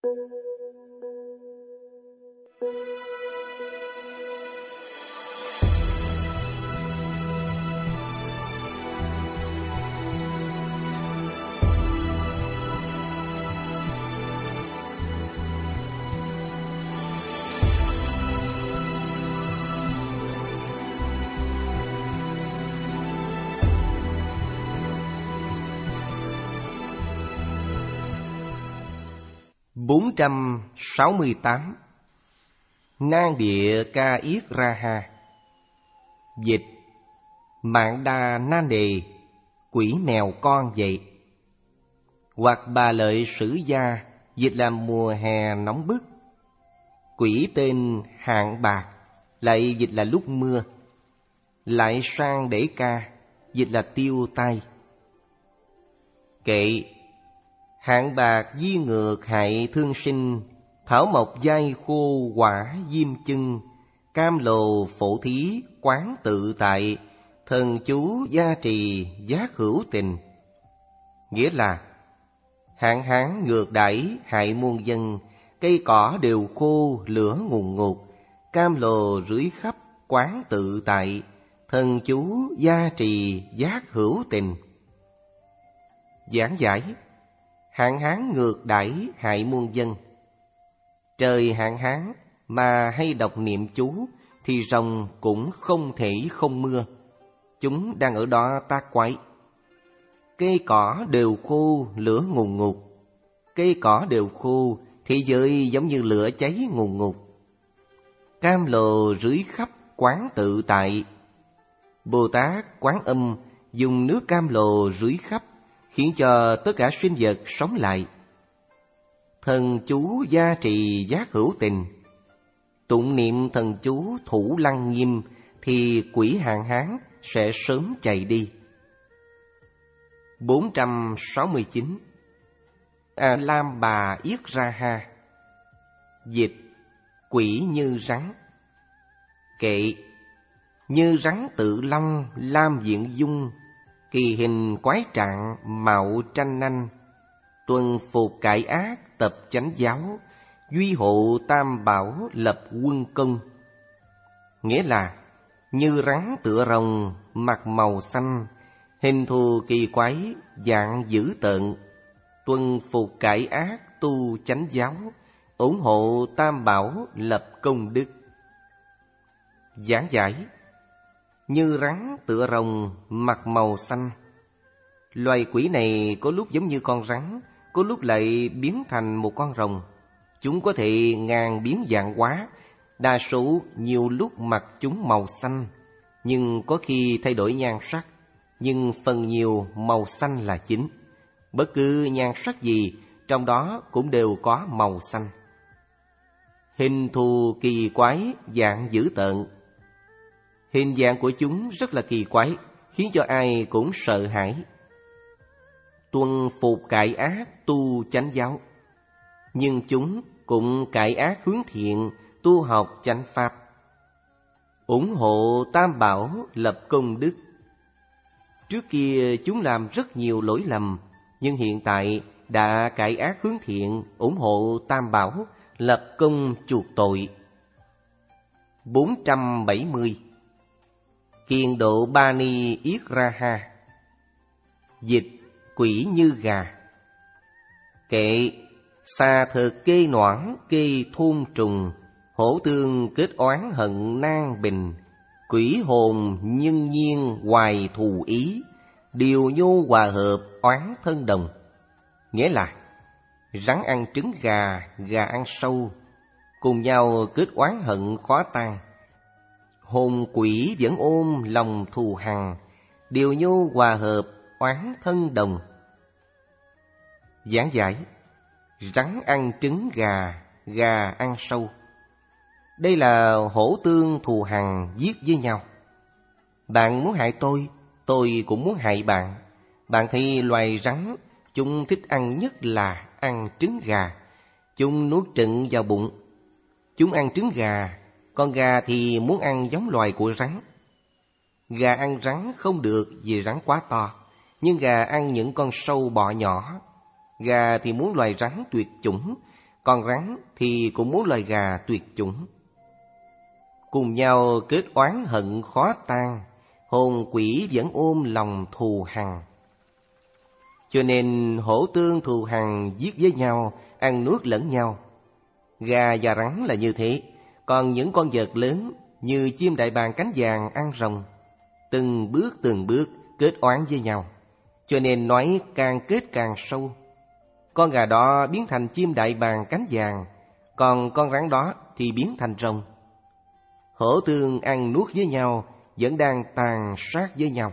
468. Nan Địa Ca Yết Ra Ha. Dịch: Mạn Đà nan đề, quỷ mèo con vậy. Hoặc Bà Lợi Sử Gia dịch là mùa hè nóng bức. Quỷ tên Hạng Bạc lại dịch là lúc mưa. Lại sang để ca dịch là tiêu tai. Kệ: Hạng bạc di ngược hại thương sinh, thảo mộc dai khô quả diêm chưng, cam lồ phổ thí quán tự tại, thần chú gia trì giác hữu tình. Nghĩa là hạn hán ngược đãi hại muôn dân, cây cỏ đều khô lửa ngùn ngụt, cam lồ rưới khắp quán tự tại, thần chú gia trì giác hữu tình. Giảng giải: hạn hán ngược đãi hại muôn dân. Trời hạn hán mà hay đọc niệm chú thì rồng cũng không thể không mưa. Chúng đang ở đó tác quái. Cây cỏ đều khô lửa ngùn ngụt. Cây cỏ đều khô, thế giới giống như lửa cháy ngùn ngụt. Cam lồ rưới khắp quán tự tại. Bồ Tát Quán Âm dùng nước cam lồ rưới khắp, khiến cho tất cả sinh vật sống lại. Thần chú gia trì giác hữu tình. Tụng niệm thần chú thủ lăng nghiêm thì quỷ hạn hán sẽ sớm chạy đi. 469. A Lam Bà Yết Ra Ha. Dịch: Quỷ như rắn. Kệ: Như rắn tự long lam diện dung, kỳ hình quái trạng mạo tranh nanh, tuần phục cải ác tập chánh giáo, duy hộ tam bảo lập quân công. Nghĩa là như rắn tựa rồng, mặt màu xanh, hình thù kỳ quái, dạng dữ tợn, tuần phục cải ác tu chánh giáo, ủng hộ tam bảo lập công đức. Giảng giải: Như rắn tựa rồng, mặt màu xanh. Loài quỷ này có lúc giống như con rắn, có lúc lại biến thành một con rồng. Chúng có thể ngàn biến dạng hóa. Đa số nhiều lúc mặt chúng màu xanh, nhưng có khi thay đổi nhan sắc. Nhưng phần nhiều màu xanh là chính. Bất cứ nhan sắc gì, trong đó cũng đều có màu xanh. Hình thù kỳ quái, dạng dữ tợn. Hình dạng của chúng rất là kỳ quái, khiến cho ai cũng sợ hãi. Tuân phục cải ác tu chánh giáo. Nhưng chúng cũng cải ác hướng thiện, tu học chánh pháp. Ủng hộ tam bảo lập công đức. Trước kia chúng làm rất nhiều lỗi lầm, nhưng hiện tại đã cải ác hướng thiện, ủng hộ tam bảo, lập công chuộc tội. 470. Kiền Độ Ba Ni Yết Ra Ha. Dịch: Quỷ như gà. Kệ: Xà thực kê noãn kê thôn trùng, hổ tương kết oán hận nan bình, quỷ hồn nhân nhiên hoài thù ý, điều nhô hòa hợp oán thân đồng. Nghĩa là rắn ăn trứng gà, gà ăn sâu, cùng nhau kết oán hận khó tan. Hồn quỷ vẫn ôm lòng thù hằn, điều nhô hòa hợp oán thân đồng. Giảng giải: Rắn ăn trứng gà, gà ăn sâu. Đây là hổ tương thù hằn giết với nhau. Bạn muốn hại tôi cũng muốn hại bạn. Bạn thấy loài rắn, chúng thích ăn nhất là ăn trứng gà. Chúng nuốt trứng vào bụng. Chúng ăn trứng gà, con gà thì muốn ăn giống loài của rắn. Gà ăn rắn không được vì rắn quá to, nhưng gà ăn những con sâu bọ nhỏ. Gà thì muốn loài rắn tuyệt chủng, Còn rắn thì cũng muốn loài gà tuyệt chủng. Cùng nhau kết oán hận khó tan, hồn quỷ vẫn ôm lòng thù hằn. Cho nên hổ tương thù hằn giết với nhau, ăn nuốt lẫn nhau. Gà và rắn là như thế. Còn những con vật lớn như chim đại bàng cánh vàng ăn rồng, từng bước kết oán với nhau. Cho nên nói càng kết càng sâu. Con gà đó biến thành chim đại bàng cánh vàng, còn con rắn đó thì biến thành rồng. Hổ tương ăn nuốt với nhau, vẫn đang tàn sát với nhau.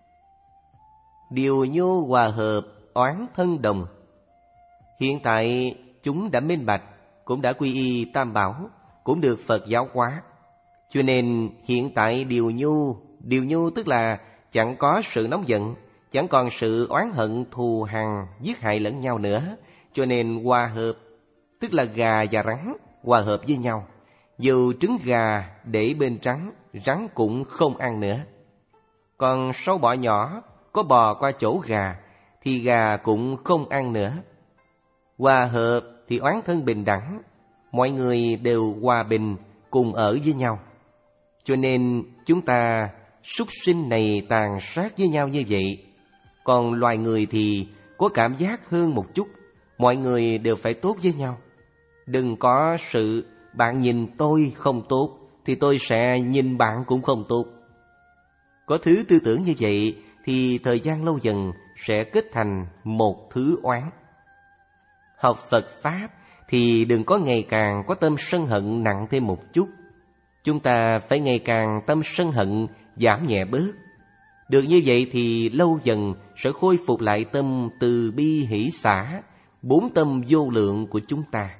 Điều nhô hòa hợp, oán thân đồng. Hiện tại chúng đã minh bạch, cũng đã quy y Tam Bảo, cũng được Phật giáo hóa. Cho nên hiện tại điều nhu tức là chẳng có sự nóng giận, chẳng còn sự oán hận thù hằn giết hại lẫn nhau nữa. Cho nên hòa hợp, tức là gà và rắn hòa hợp với nhau. Dù trứng gà để bên rắn cũng không ăn nữa. Còn sâu bọ nhỏ có bò qua chỗ gà thì gà cũng không ăn nữa. Hòa hợp thì oán thân bình đẳng, mọi người đều hòa bình cùng ở với nhau. Cho nên chúng ta súc sinh này tàn sát với nhau như vậy. Còn loài người thì có cảm giác hơn một chút, mọi người đều phải tốt với nhau. Đừng có sự bạn nhìn tôi không tốt thì tôi sẽ nhìn bạn cũng không tốt. Có thứ tư tưởng như vậy thì thời gian lâu dần sẽ kết thành một thứ oán. Học Phật Pháp thì đừng có ngày càng có tâm sân hận nặng thêm một chút. Chúng ta phải ngày càng tâm sân hận giảm nhẹ bớt. Được như vậy thì lâu dần sẽ khôi phục lại tâm từ bi hỷ xả, 4 tâm vô lượng của chúng ta.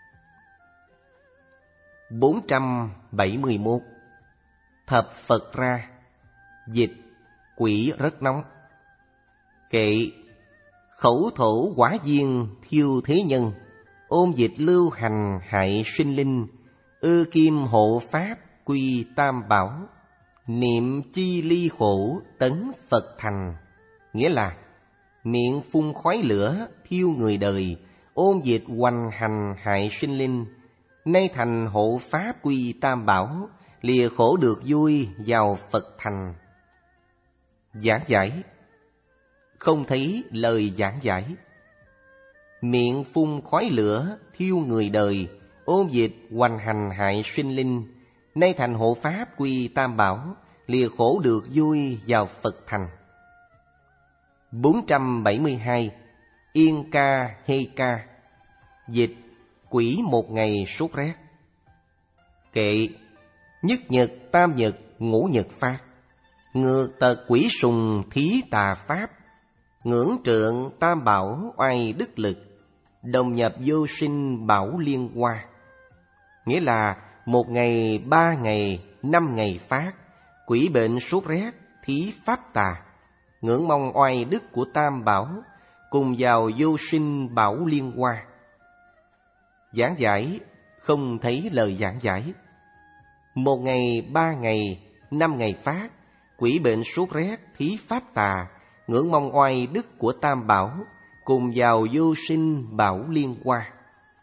471. Thập Phật ra. Dịch: quỷ rất nóng. Kệ: khẩu thổ quả viên thiêu thế nhân, ôn dịch lưu hành hại sinh linh, ư kim hộ pháp quy Tam Bảo, niệm chi ly khổ tấn Phật thành. Nghĩa là miệng phun khói lửa thiêu người đời, ôn dịch hoành hành hại sinh linh, nay thành hộ pháp quy Tam Bảo, lìa khổ được vui vào Phật thành. Giảng giải: không thấy lời giảng giải. Miệng phun khói lửa thiêu người đời, ôn dịch hoành hành hại sinh linh, nay thành hộ pháp quy Tam Bảo, lìa khổ được vui vào Phật thành. 472. Yên ca hê ca. Dịch: quỷ một ngày sốt rét. Kệ: nhất nhật tam nhật ngũ nhật phát, ngược tật quỷ sùng thí tà pháp, ngưỡng trượng Tam Bảo oai đức lực, đồng nhập vô sinh bảo liên hoa. Nghĩa là 1 ngày, 3 ngày, 5 ngày phát, quỷ bệnh sốt rét thí pháp tà, ngưỡng mong oai đức của Tam Bảo, cùng vào vô sinh bảo liên hoa. Giảng giải: không thấy lời giảng giải. 1 ngày, 3 ngày, 5 ngày phát, quỷ bệnh sốt rét thí pháp tà, ngưỡng mong oai đức của Tam Bảo, cùng vào vô sinh bảo liên hoa.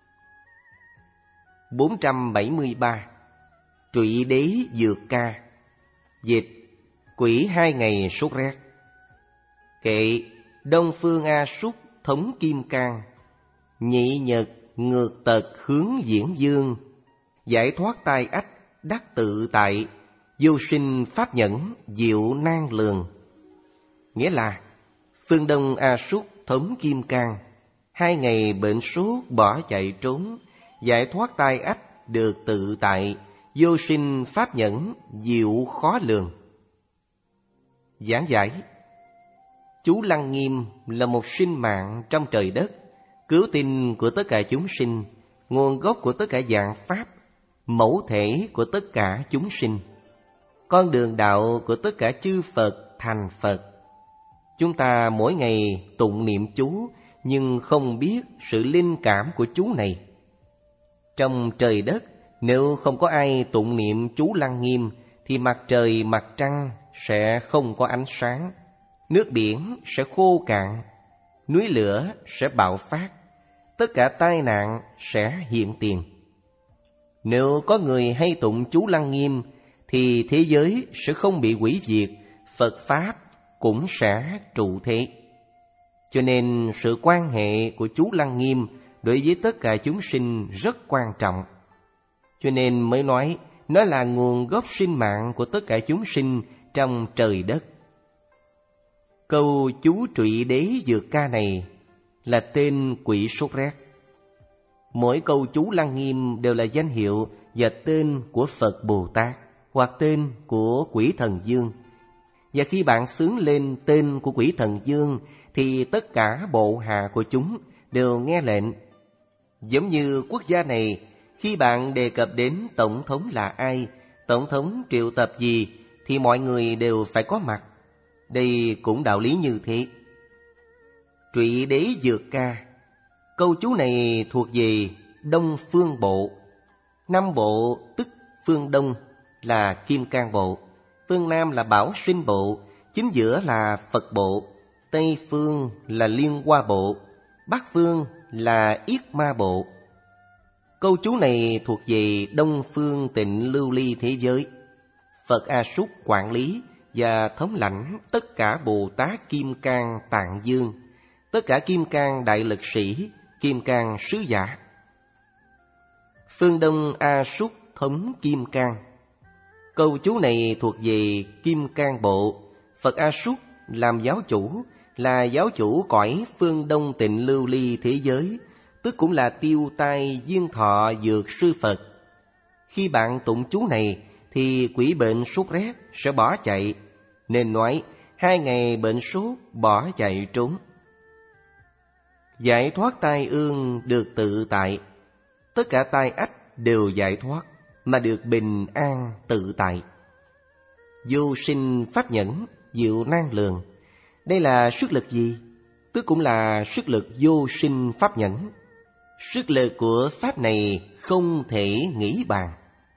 473. Trụy đế dược ca. Dịch: quỷ 2 ngày sốt rét. Kệ: đông phương A Súc thống kim cang, nhị nhật ngược tật hướng diễn dương, giải thoát tai ách đắc tự tại, vô sinh pháp nhẫn diệu nan lường. Nghĩa là phương đông A Súc thống kim cang, 2 ngày bệnh sốt bỏ chạy trốn, giải thoát tai ách được tự tại, vô sinh pháp nhẫn diệu khó lường. Giảng giải: chú Lăng Nghiêm là một sinh mạng trong trời đất, cứu tinh của tất cả chúng sinh, nguồn gốc của tất cả dạng pháp, mẫu thể của tất cả chúng sinh, con đường đạo của tất cả chư Phật thành Phật. Chúng ta mỗi ngày tụng niệm chú, nhưng không biết sự linh cảm của chú này. Trong trời đất, nếu không có ai tụng niệm chú Lăng Nghiêm, thì mặt trời mặt trăng sẽ không có ánh sáng, nước biển sẽ khô cạn, núi lửa sẽ bạo phát, tất cả tai nạn sẽ hiện tiền. Nếu có người hay tụng chú Lăng Nghiêm thì thế giới sẽ không bị hủy diệt, Phật Pháp cũng sẽ trụ thế. Cho nên sự quan hệ của chú Lăng Nghiêm đối với tất cả chúng sinh rất quan trọng. Cho nên mới nói nó là nguồn gốc sinh mạng của tất cả chúng sinh trong trời đất. Câu chú Trụy Đế Dược Ca này là tên quỷ sốt rét. Mỗi câu chú Lăng Nghiêm đều là danh hiệu và tên của Phật Bồ Tát hoặc tên của quỷ thần dương. Và khi bạn xướng lên tên của quỷ thần dương thì tất cả bộ hạ của chúng đều nghe lệnh. Giống như quốc gia này, khi bạn đề cập đến tổng thống là ai, tổng thống triệu tập gì thì mọi người đều phải có mặt. Đây cũng đạo lý như thế. Trụy Đế Dược Ca, câu chú này thuộc về Đông Phương Bộ. 5 bộ tức phương Đông là Kim Cang Bộ, phương Nam là Bảo Sinh Bộ, chính giữa là Phật Bộ, Tây Phương là Liên Hoa Bộ, Bắc Phương là Yết Ma Bộ. Câu chú này thuộc về Đông Phương Tịnh Lưu Ly thế giới. Phật A Súc quản lý và thống lãnh tất cả Bồ Tát Kim Cang Tạng Dương, tất cả Kim Cang Đại Lực Sĩ, Kim Cang Sứ Giả. Phương Đông A Súc thống Kim Cang. Câu chú này thuộc về Kim Cang Bộ. Phật A Súc làm giáo chủ, là giáo chủ cõi phương Đông Tịnh Lưu Ly thế giới, tức cũng là Tiêu Tai Duyên Thọ Dược Sư Phật. Khi bạn tụng chú này thì quỷ bệnh sốt rét sẽ bỏ chạy, nên nói 2 ngày bệnh sốt bỏ chạy trốn. Giải thoát tai ương được tự tại, tất cả tai ách đều giải thoát mà được bình an tự tại. Vô sinh pháp nhẫn, diệu nan lường. Đây là sức lực gì? Tức cũng là sức lực vô sinh pháp nhẫn. Sức lực của pháp này không thể nghĩ bàn.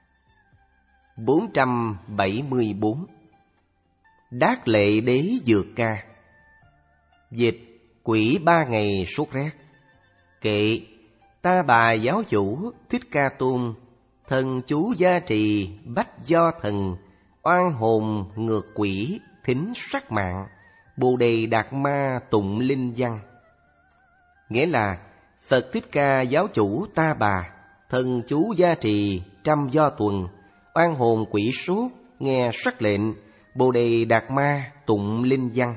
474. Đát Lệ Đế Dược Ca. Dịch: quỷ 3 ngày sốt rét. Kệ: ta bà giáo chủ Thích Ca Tôn, thần chú gia trì bách do thần, oan hồn ngược quỷ thính sắc mạng, Bồ Đề Đạt Ma tụng linh văn. Nghĩa là Phật Thích Ca giáo chủ ta bà, thần chú gia trì trăm do tuần, oan hồn quỷ sốt nghe sắc lệnh, Bồ Đề Đạt Ma tụng linh văn.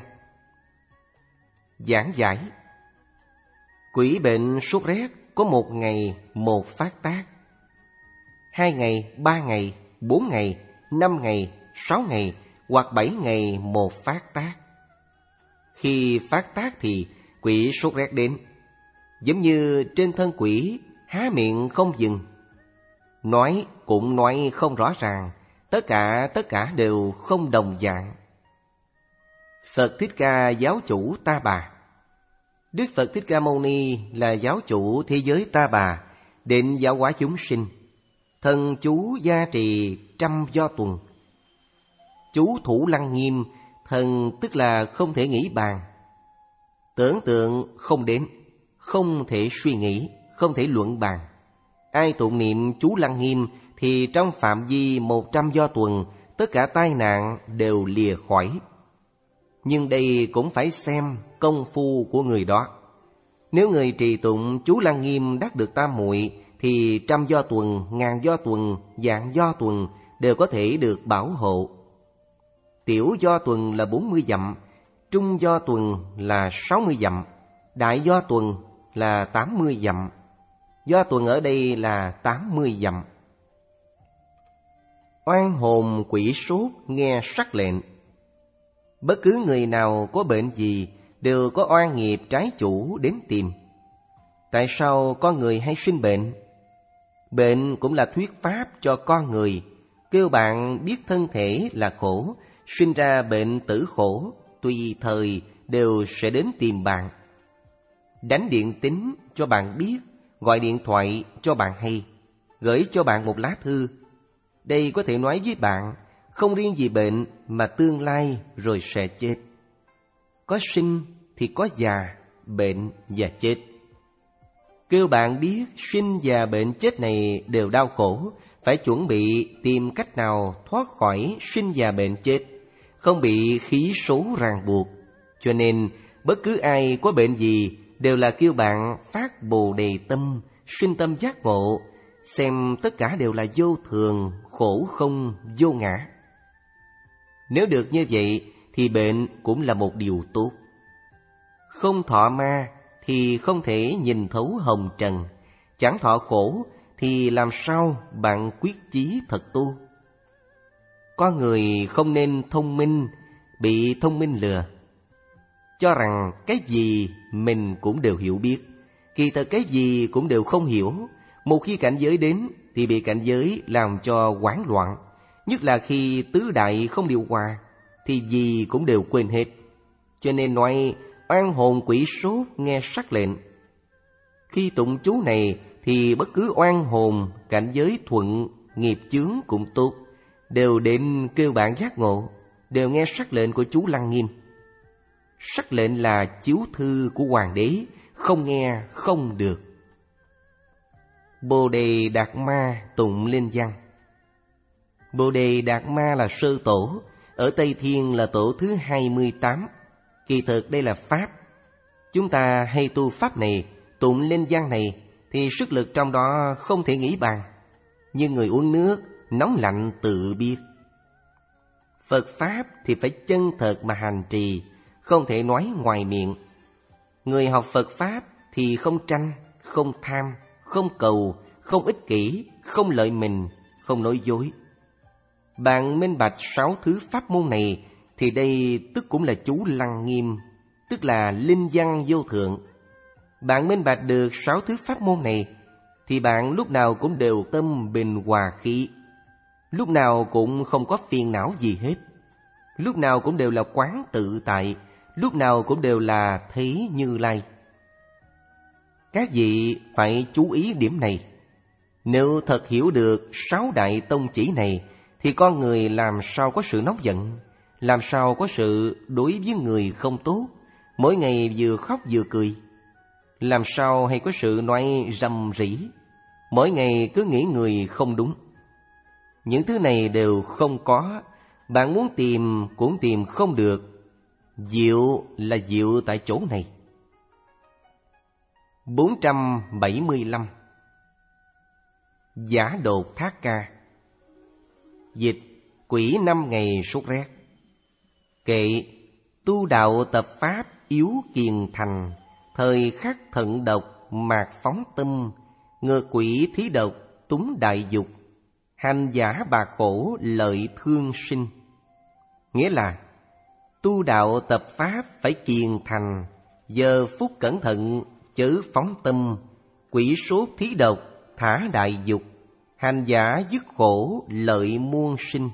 Giảng giải: quỷ bệnh sốt rét có 1 ngày 1 phát tác, 2 ngày, 3 ngày, 4 ngày, 5 ngày, 6 ngày hoặc 7 ngày 1 phát tác. Khi phát tác thì quỷ sốt rét đến, giống như trên thân quỷ há miệng không dừng, nói cũng nói không rõ ràng, tất cả đều không đồng dạng. Phật Thích Ca giáo chủ ta bà. Đức Phật Thích Ca Mâu Ni là giáo chủ thế giới ta bà, định giáo hóa chúng sinh. Thần chú gia trì trăm do tuần. Chú Thủ Lăng Nghiêm, thần tức là không thể nghĩ bàn. Tưởng tượng không đến, không thể suy nghĩ, không thể luận bàn. Ai tụng niệm chú Lăng Nghiêm thì trong phạm vi 100 do tuần, tất cả tai nạn đều lìa khỏi. Nhưng đây cũng phải xem công phu của người đó. Nếu người trì tụng chú Lăng Nghiêm đắc được tam muội thì trăm do tuần, ngàn do tuần, vạn do tuần đều có thể được bảo hộ. Tiểu do tuần là 40 dặm, trung do tuần là 60 dặm, đại do tuần là 80 dặm. Do tuần ở đây là 80 dặm. Oan hồn quỷ sốt nghe sắc lệnh. Bất cứ người nào có bệnh gì đều có oan nghiệp trái chủ đến tìm. Tại sao con người hay sinh bệnh? Bệnh cũng là thuyết pháp cho con người, kêu bạn biết thân thể là khổ, sinh ra bệnh tử khổ, tùy thời đều sẽ đến tìm bạn. Đánh điện tín cho bạn biết, gọi điện thoại cho bạn hay, gửi cho bạn một lá thư. Đây có thể nói với bạn, không riêng gì bệnh mà tương lai rồi sẽ chết. Có sinh thì có già, bệnh và chết. Kêu bạn biết sinh già bệnh chết này đều đau khổ, phải chuẩn bị tìm cách nào thoát khỏi sinh già bệnh chết, không bị khí số ràng buộc. Cho nên bất cứ ai có bệnh gì đều là kêu bạn phát Bồ Đề tâm, sinh tâm giác ngộ, xem tất cả đều là vô thường, khổ không, vô ngã. Nếu được như vậy thì bệnh cũng là một điều tốt. Không thọ ma thì không thể nhìn thấu hồng trần, chẳng thọ khổ thì làm sao bạn quyết chí thật tu. Con người không nên thông minh, bị thông minh lừa, cho rằng cái gì mình cũng đều hiểu biết, kỳ thực cái gì cũng đều không hiểu. Một khi cảnh giới đến thì bị cảnh giới làm cho hoảng loạn, nhất là khi tứ đại không điều hòa thì gì cũng đều quên hết. Cho nên nói oan hồn quỷ sốt nghe sắc lệnh. Khi tụng chú này thì bất cứ oan hồn, cảnh giới thuận, nghiệp chướng cũng tốt, đều đến kêu bạn giác ngộ, đều nghe sắc lệnh của chú Lăng Nghiêm. Sắc lệnh là chiếu thư của hoàng đế, không nghe không được. Bồ Đề Đạt Ma tụng lên văn. Bồ Đề Đạt Ma là sơ tổ, ở Tây Thiên là tổ thứ 28. Kỳ thực đây là pháp. Chúng ta hay tu pháp này, tụng lên văn này thì sức lực trong đó không thể nghĩ bàn, như người uống nước nóng lạnh tự biết. Phật pháp thì phải chân thật mà hành trì, không thể nói ngoài miệng. Người học Phật pháp thì không tranh, không tham, không cầu, không ích kỷ, không lợi mình, không nói dối. Bạn minh bạch 6 thứ pháp môn này thì đây tức cũng là chú Lăng Nghiêm, tức là linh văn vô thượng. Bạn minh bạch được 6 thứ pháp môn này thì bạn lúc nào cũng đều tâm bình hòa khí, lúc nào cũng không có phiền não gì hết, lúc nào cũng đều là quán tự tại, lúc nào cũng đều là thấy Như Lai. Các vị phải chú ý điểm này. Nếu thật hiểu được 6 đại tông chỉ này thì con người làm sao có sự nóng giận, làm sao có sự đối với người không tốt, mỗi ngày vừa khóc vừa cười, làm sao hay có sự nói rầm rĩ, mỗi ngày cứ nghĩ người không đúng. Những thứ này đều không có, bạn muốn tìm cũng tìm không được. Diệu là diệu tại chỗ này. 475. Giả Đột Thát Ca. Dịch: quỷ 5 ngày sốt rét. Kệ: tu đạo tập pháp yếu kiền thành, thời khắc thận độc mạc phóng tâm, ngừa quỷ thí độc túng đại dục, hành giả bạc khổ lợi thương sinh. Nghĩa là tu đạo tập pháp phải kiền thành, giờ phút cẩn thận chớ phóng tâm, quỷ sốt thí độc thả đại dục, hành giả dứt khổ lợi muôn sinh.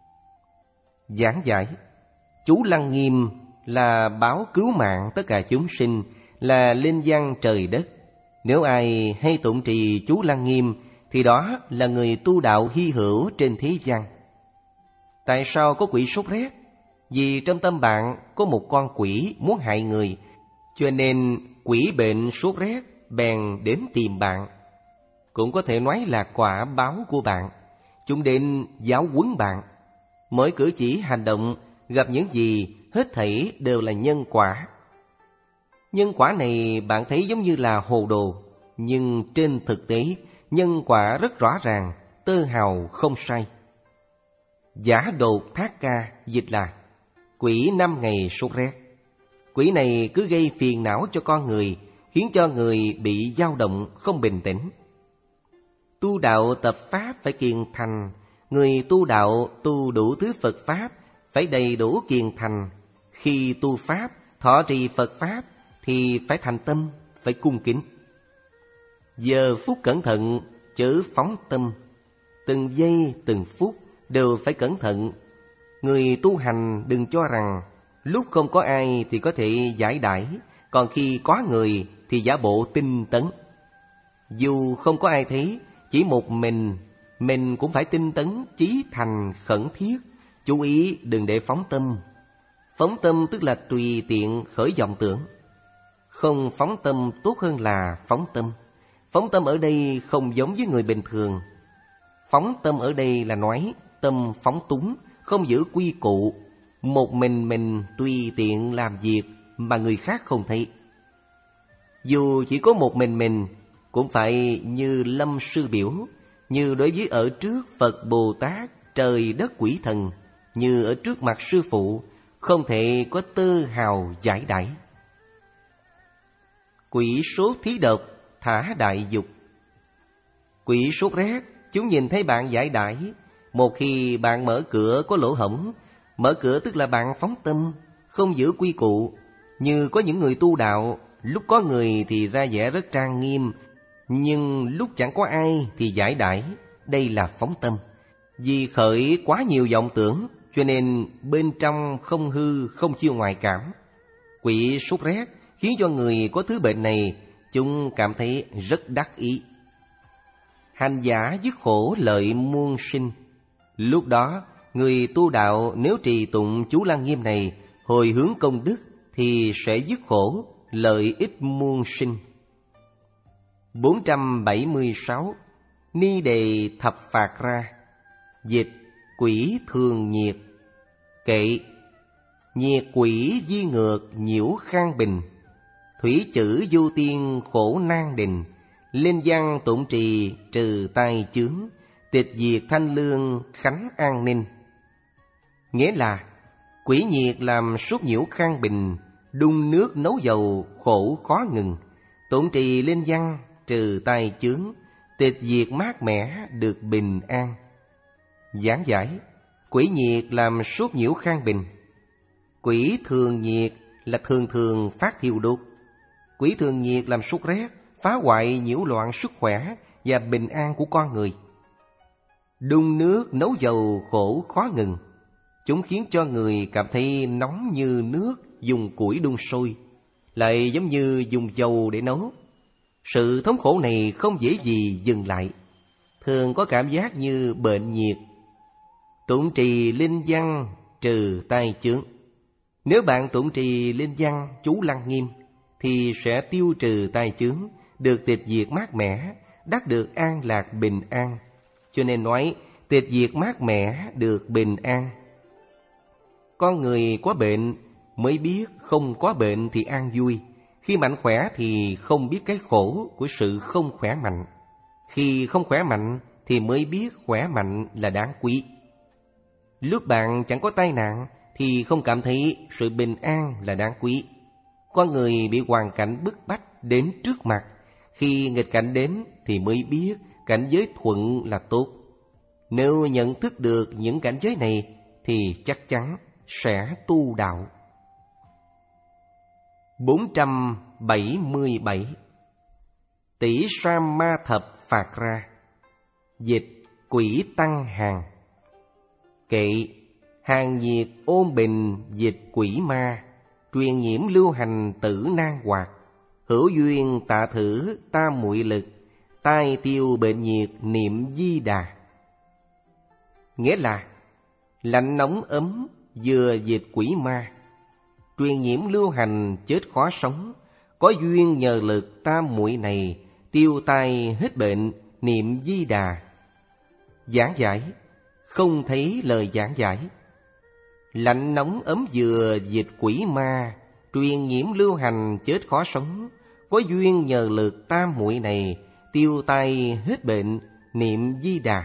Giảng giải: chú Lăng Nghiêm là báo cứu mạng tất cả chúng sinh, là linh văn trời đất. Nếu ai hay tụng trì chú Lăng Nghiêm thì đó là người tu đạo hy hữu trên thế gian. Tại sao có quỷ sốt rét? Vì trong tâm bạn có một con quỷ muốn hại người, cho nên quỷ bệnh sốt rét bèn đến tìm bạn. Cũng có thể nói là quả báo của bạn, chúng đến giáo huấn bạn. Mỗi cử chỉ hành động, gặp những gì, hết thảy đều là nhân quả. Nhân quả này bạn thấy giống như là hồ đồ, nhưng trên thực tế nhân quả rất rõ ràng, tơ hào không sai. Giả Đột Thát Ca dịch là quỷ 5 ngày sốt rét. Quỷ này cứ gây phiền não cho con người, khiến cho người bị dao động, không bình tĩnh. Tu đạo tập pháp phải kiền thành, người tu đạo tu đủ thứ Phật pháp phải đầy đủ kiền thành. Khi tu pháp, thọ trì Phật pháp thì phải thành tâm, phải cung kính. Giờ phút cẩn thận chớ phóng tâm, từng giây từng phút đều phải cẩn thận. Người tu hành đừng cho rằng lúc không có ai thì có thể giải đãi, còn khi có người thì giả bộ tinh tấn. Dù không có ai thấy, chỉ một mình cũng phải tinh tấn, chí thành khẩn thiết. Chú ý đừng để phóng tâm. Phóng tâm tức là tùy tiện khởi vọng tưởng. Không phóng tâm tốt hơn là phóng tâm. Phóng tâm ở đây không giống với người bình thường. Phóng tâm ở đây là nói tâm phóng túng, không giữ quy củ, một mình tùy tiện làm việc mà người khác không thấy. Dù chỉ có một mình cũng phải như Lâm Sư biểu, như đối với ở trước Phật Bồ Tát, trời đất quỷ thần, như ở trước mặt sư phụ, không thể có tơ hào giải đãi. Quỷ sốt thí độc, thả đại dục. Quỷ sốt rét, chúng nhìn thấy bạn giải đãi. Một khi bạn mở cửa có lỗ hổng, mở cửa tức là bạn phóng tâm, không giữ quy củ. Như có những người tu đạo, lúc có người thì ra vẻ rất trang nghiêm, nhưng lúc chẳng có ai thì giải đãi. Đây là phóng tâm. Vì khởi quá nhiều vọng tưởng, cho nên bên trong không hư, không chiêu ngoại cảm. Quỷ sốt rét khiến cho người có thứ bệnh này, chúng cảm thấy rất đắc ý. Hành giả dứt khổ lợi muôn sinh. Lúc đó, người tu đạo nếu trì tụng chú Lăng Nghiêm này, hồi hướng công đức, thì sẽ dứt khổ, lợi ích muôn sinh. 476. Ni đề thập phạt ra. Dịch: quỷ thường nhiệt. Kệ: nhiệt quỷ di ngược nhiễu khang bình. Thủy chữ du tiên khổ nan đình. Linh văn tụng trì trừ tai chướng. Tịch diệt thanh lương khánh an ninh. Nghĩa là quỷ nhiệt làm sốt nhiễu khang bình, đun nước nấu dầu khổ khó ngừng. Tụng trì linh văn trừ tai chướng, tịch diệt mát mẻ được bình an. Giảng giải: quỷ nhiệt làm sốt nhiễu khang bình. Quỷ thường nhiệt là thường thường phát thiêu đốt. Quỷ thường nhiệt làm sốt rét, phá hoại nhiễu loạn sức khỏe và bình an của con người. Đun nước nấu dầu khổ khó ngừng. Chúng khiến cho người cảm thấy nóng như nước dùng củi đun sôi, lại giống như dùng dầu để nấu. Sự thống khổ này không dễ gì dừng lại, thường có cảm giác như bệnh nhiệt. Tụng trì linh văn trừ tai chướng. Nếu bạn tụng trì linh văn chú Lăng Nghiêm thì sẽ tiêu trừ tai chướng, được tịch diệt mát mẻ, đắc được an lạc bình an. Cho nên nói tịch diệt mát mẻ được bình an. Con người có bệnh mới biết không có bệnh thì an vui. Khi mạnh khỏe thì không biết cái khổ của sự không khỏe mạnh. Khi không khỏe mạnh thì mới biết khỏe mạnh là đáng quý. Lúc bạn chẳng có tai nạn thì không cảm thấy sự bình an là đáng quý. Con người bị hoàn cảnh bức bách đến trước mặt, khi nghịch cảnh đến thì mới biết cảnh giới thuận là tốt. Nếu nhận thức được những cảnh giới này thì chắc chắn sẽ tu đạo. 477. Tỷ sa ma thập phạt ra. Dịch: quỷ tăng hàng. Kệ: hàng nhiệt ôn bình dịch quỷ ma. Truyền nhiễm lưu hành tử nan hoạt. Hữu duyên tạ thử ta muội lực. Tai tiêu bệnh nhiệt niệm Di Đà. Nghĩa là lạnh nóng ấm vừa dịch quỷ ma. Truyền nhiễm lưu hành chết khó sống. Có duyên nhờ lực tam muội này, tiêu tai hết bệnh niệm Di Đà. Giảng giải: không thấy lời giảng giải. Lạnh nóng ấm vừa dịch quỷ ma, truyền nhiễm lưu hành chết khó sống. Có duyên nhờ lực tam muội này, tiêu tai hết bệnh niệm Di Đà.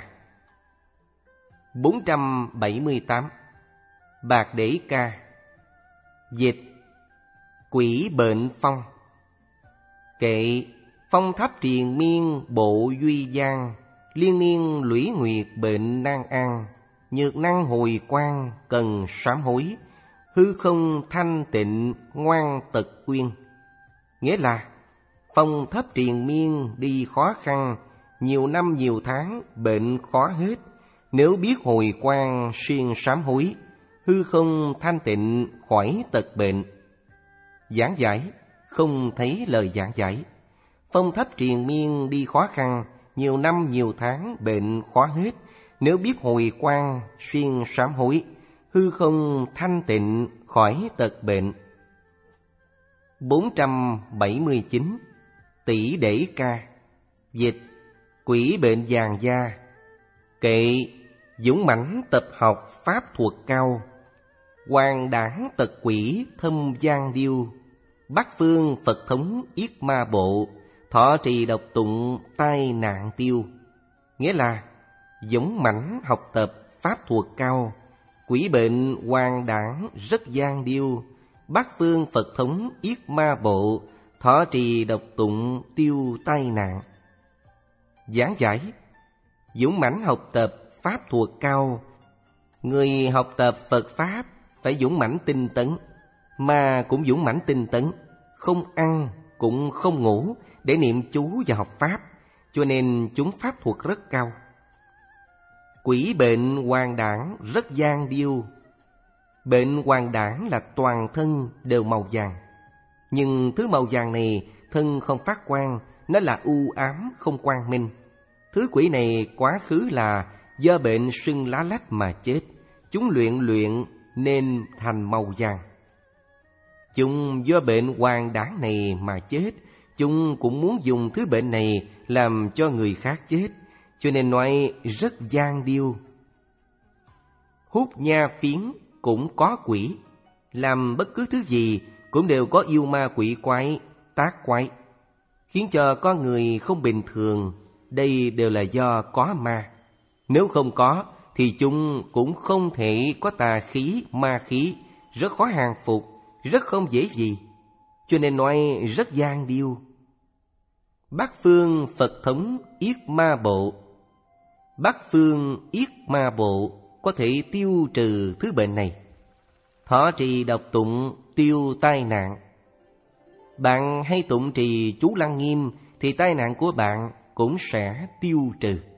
478. Bạc Đế Ca. Dịch: quỷ bệnh phong. Kệ: phong thấp triền miên bộ duy giang. Liên niên lũy nguyệt bệnh nan an. Nhược năng hồi quang cần sám hối. Hư không thanh tịnh ngoan tật quyên. Nghĩa là phong thấp triền miên đi khó khăn, nhiều năm nhiều tháng bệnh khó hết. Nếu biết hồi quang siêng sám hối, hư không thanh tịnh khỏi tật bệnh. Giảng giải: không thấy lời giảng giải. Phong thấp triền miên đi khó khăn, nhiều năm nhiều tháng bệnh khó hết. Nếu biết hồi quang siêng sám hối, hư không thanh tịnh khỏi tật bệnh. 479. Tỷ Đế Ca. Dịch quỷ bệnh vàng da. Kệ dũng mãnh tập học pháp thuật cao. Hoàng đảng tật quỷ thâm gian điêu. Bát phương Phật thống yết ma bộ. Thọ trì độc tụng tai nạn tiêu. Nghĩa là dũng mãnh học tập pháp thuật cao, quỷ bệnh hoàng đảng rất gian điêu, bát phương Phật thống yết ma bộ, thọ trì độc tụng tiêu tai nạn. Giảng giải: dũng mãnh học tập pháp thuật cao. Người học tập Phật Pháp phải dũng mãnh tinh tấn, mà cũng dũng mãnh tinh tấn, không ăn cũng không ngủ để niệm chú và học Pháp, cho nên chúng pháp thuật rất cao. Quỷ bệnh hoàng đảng rất gian điêu. Bệnh hoàng đảng là toàn thân đều màu vàng, nhưng thứ màu vàng này thân không phát quang, nó là u ám không quang minh. Thứ quỷ này quá khứ là do bệnh sưng lá lách mà chết, chúng luyện nên thành màu vàng. Chúng do bệnh hoàng đảng này mà chết, chúng cũng muốn dùng thứ bệnh này làm cho người khác chết, cho nên nói rất gian điêu. Hút nha phiến cũng có quỷ, làm bất cứ thứ gì cũng đều có yêu ma quỷ quái, tác quái, khiến cho con người không bình thường. Đây đều là do có ma. Nếu không có thì chúng cũng không thể có tà khí, ma khí, rất khó hàng phục, rất không dễ gì, cho nên nói rất gian điêu. Bát phương Phật thống yết ma bộ. Bát phương yết ma bộ có thể tiêu trừ thứ bệnh này. Thọ trì độc tụng tiêu tai nạn. Bạn hay tụng trì chú Lăng Nghiêm thì tai nạn của bạn cũng sẽ tiêu trừ.